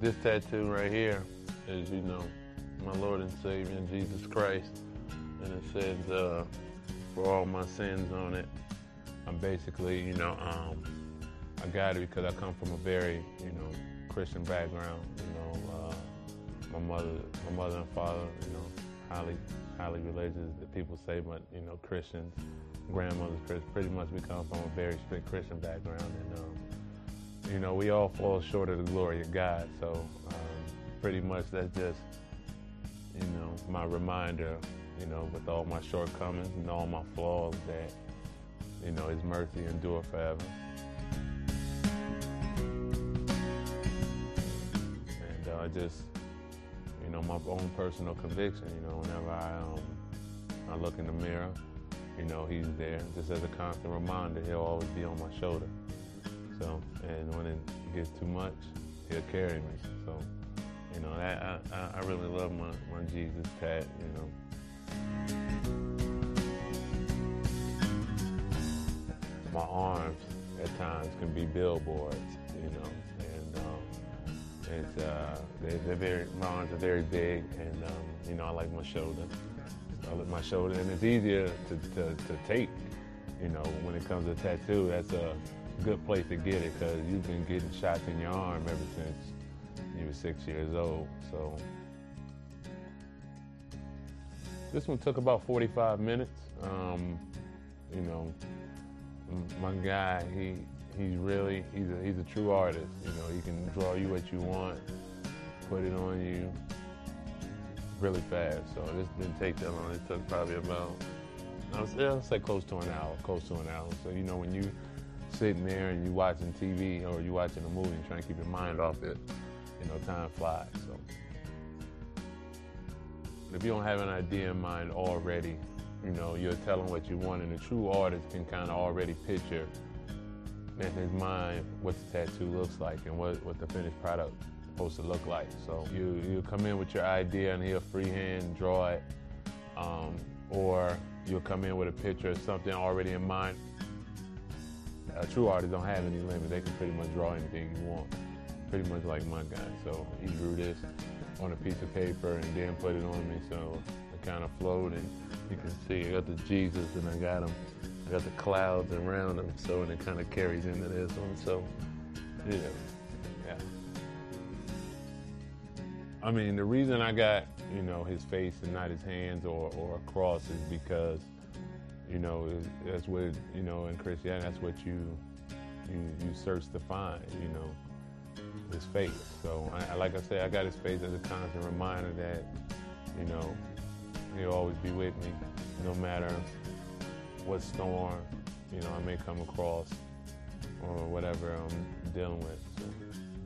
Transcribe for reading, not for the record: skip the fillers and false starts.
This tattoo right here is, my Lord and Savior, Jesus Christ. And it says, for all my sins on it. I'm basically, I got it because I come from a very, Christian background. My mother and father, highly religious, people say, but, Christians, grandmother's Christian. Pretty much we come from a very strict Christian background. And, we all fall short of the glory of God. So pretty much that's just, my reminder, with all my shortcomings and all my flaws that, His mercy endure forever. And I just, my own personal conviction, whenever I look in the mirror, He's there. Just as a constant reminder, He'll always be on my shoulder. So, and when it gets too much, He'll carry me. So, I really love my Jesus tat, My arms at times can be billboards, and my arms are very big, and I like my shoulder. I like my shoulder, and it's easier to take. When it comes to tattoo, that's a good place to get it because you've been getting shots in your arm ever since you were 6 years old. So this one took about 45 minutes. My guy, he's a true artist. He can draw you what you want, put it on you really fast. So this didn't take that long. It took probably about, I'll say close to an hour. So when you sitting there and you watching TV or you watching a movie and trying to keep your mind off it, time flies. So if you don't have an idea in mind already, you're telling what you want, and a true artist can kind of already picture in his mind what the tattoo looks like and what the finished product is supposed to look like. So you come in with your idea and he'll freehand draw it, or you'll come in with a picture of something already in mind. A true artist don't have any limit. They can pretty much draw anything you want, pretty much like my guy. So he drew this on a piece of paper and then put it on me, so it kind of flowed, and you can see I got the Jesus and I got the clouds around him, so and it kind of carries into this one. So yeah. I mean, the reason I got his face and not his hands or a cross is because that's what in Christianity, that's what you search to find, his face. So like I said, I got his face as a constant reminder that He'll always be with me, no matter what storm I may come across or whatever I'm dealing with. So.